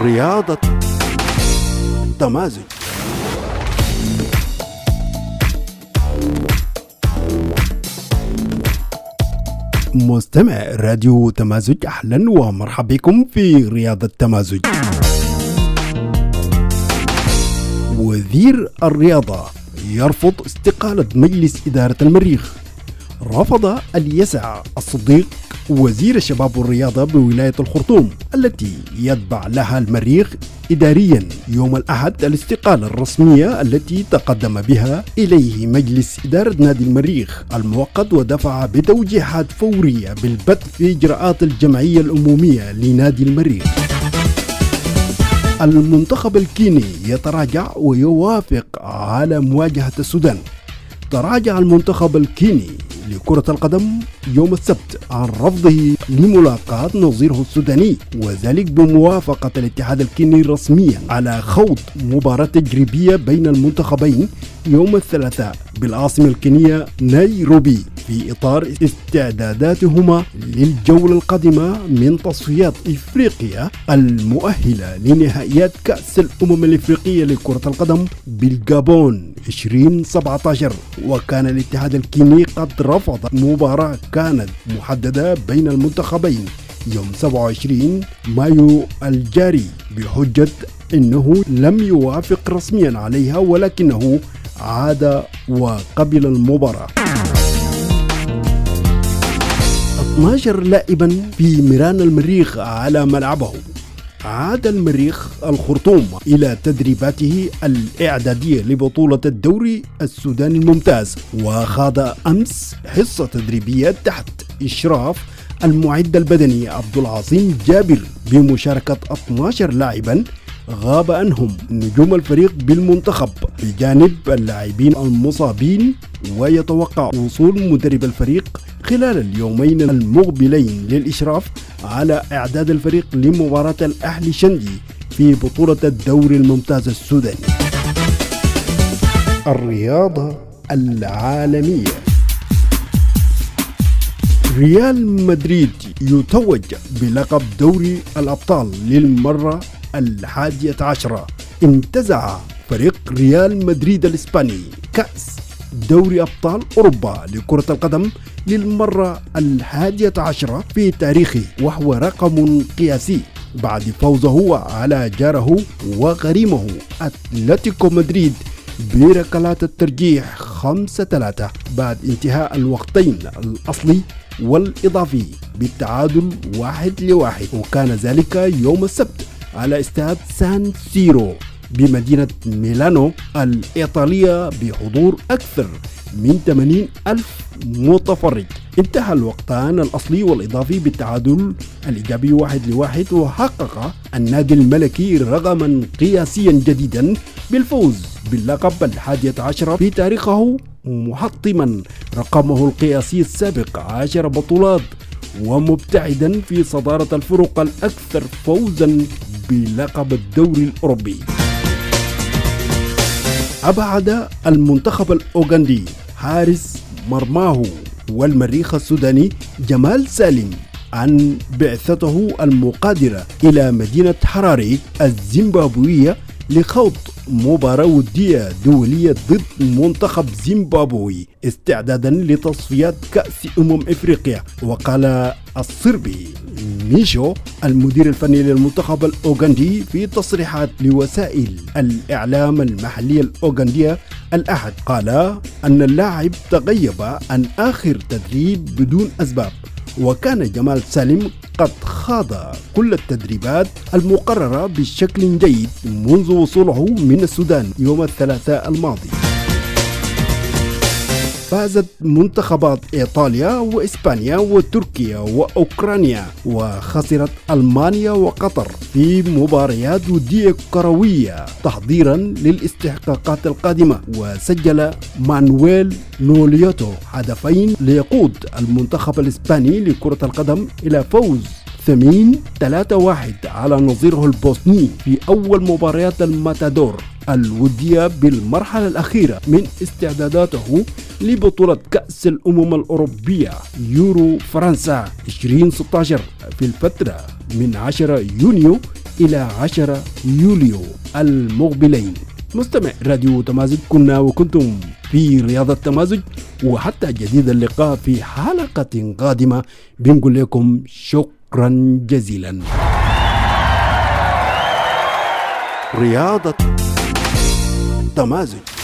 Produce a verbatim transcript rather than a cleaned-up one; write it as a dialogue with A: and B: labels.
A: رياضة تمازج. مستمع راديو تمازج، أهلا ومرحبا بكم في رياضة تمازج. وزير الرياضة يرفض استقالة مجلس إدارة المريخ. رفض اليسع الصديق وزير الشباب والرياضة بولاية الخرطوم التي يتبع لها المريخ إداريا يوم الأحد الاستقالة الرسمية التي تقدم بها إليه مجلس إدارة نادي المريخ المؤقت، ودفع بتوجيهات فورية بالبدء في إجراءات الجمعية العمومية لنادي المريخ. المنتخب الكيني يتراجع ويوافق على مواجهة السودان. تراجع المنتخب الكيني لكرة القدم يوم السبت عن رفضه لملاقاة نظيره السوداني، وذلك بموافقة الاتحاد الكيني رسميا على خوض مباراة تجريبية بين المنتخبين يوم الثلاثاء بالعاصمة الكينية نيروبي في إطار استعداداتهما للجولة القادمة من تصفيات إفريقيا المؤهلة لنهائيات كأس الأمم الإفريقية لكرة القدم بالجابون ألفين وسبعة عشر. وكان الاتحاد الكيني قد رفض مباراة كانت محددة بين المنتخبين يوم سبعة وعشرين مايو الجاري بحجة أنه لم يوافق رسميا عليها، ولكنه عاد وقبل المباراة. اثني عشر لاعبا في ميران المريخ على ملعبه. عاد المريخ الخرطوم إلى تدريباته الإعدادية لبطولة الدوري السوداني الممتاز، وخاض أمس حصة تدريبية تحت إشراف المعد البدني عبد العظيم جابر بمشاركة اثني عشر لاعبا غاب عنهم نجوم الفريق بالمنتخب بجانب اللاعبين المصابين. ويتوقع وصول مدرب الفريق خلال اليومين المقبلين للإشراف على إعداد الفريق لمباراة الأهلي شندي في بطولة الدوري الممتاز السوداني. الرياضة العالمية. ريال مدريد يتوج بلقب دوري الأبطال للمرة الحادية عشرة. انتزع فريق ريال مدريد الإسباني كأس دوري أبطال أوروبا لكرة القدم للمرة الحادية عشرة في تاريخه، وهو رقم قياسي بعد فوزه على جاره وغريمه أتلتيكو مدريد بركلات الترجيح خمسة ثلاثة بعد انتهاء الوقتين الأصلي والإضافي بالتعادل واحد لواحد، وكان ذلك يوم السبت على استاد سان سيرو بمدينة ميلانو الإيطالية بحضور أكثر من ثمانين ألف متفرج. انتهى الوقتان الأصلي والإضافي بالتعادل الإيجابي واحد لواحد، وحقق النادي الملكي رقما قياسيا جديدا بالفوز باللقب الحادية عشرة في تاريخه، محطما رقمه القياسي السابق عشر بطولات، ومبتعدا في صدارة الفرق الأكثر فوزا بلقب الدوري الأوروبي. أبعد المنتخب الأوغندي حارس مرماه والمريخ السوداني جمال سالم عن بعثته المقادرة إلى مدينة حراري الزيمبابوية لخوض مباراة ودية دولية ضد منتخب زيمبابوي استعدادا لتصفيات كأس أمم إفريقيا. وقال الصربي ميشو المدير الفني للمنتخب الأوغندي في تصريحات لوسائل الإعلام المحلية الأوغندية الأحد، قال أن اللاعب تغيب عن آخر تدريب بدون أسباب، وكان جمال سالم قد خاض كل التدريبات المقررة بشكل جيد منذ وصوله من السودان يوم الثلاثاء الماضي. فازت منتخبات إيطاليا وإسبانيا وتركيا وأوكرانيا، وخسرت ألمانيا وقطر في مباريات ودية كروية تحضيرا للاستحقاقات القادمة. وسجل مانويل نوليوتو هدفين ليقود المنتخب الإسباني لكرة القدم إلى فوز ثمين ثلاثة واحد على نظيره البوسني في أول مباريات الماتادور الودية بالمرحلة الأخيرة من استعداداته لبطولة كأس الأمم الأوروبية يورو فرنسا ألفين وستة عشر في الفترة من عشرة يونيو إلى عشرة يوليو المقبلين. مستمع راديو تمازج، كنا وكنتم في رياضة تمازج، وحتى جديد اللقاء في حلقة قادمة. بنقول لكم شكرا جزيلا. رياضة تمازج.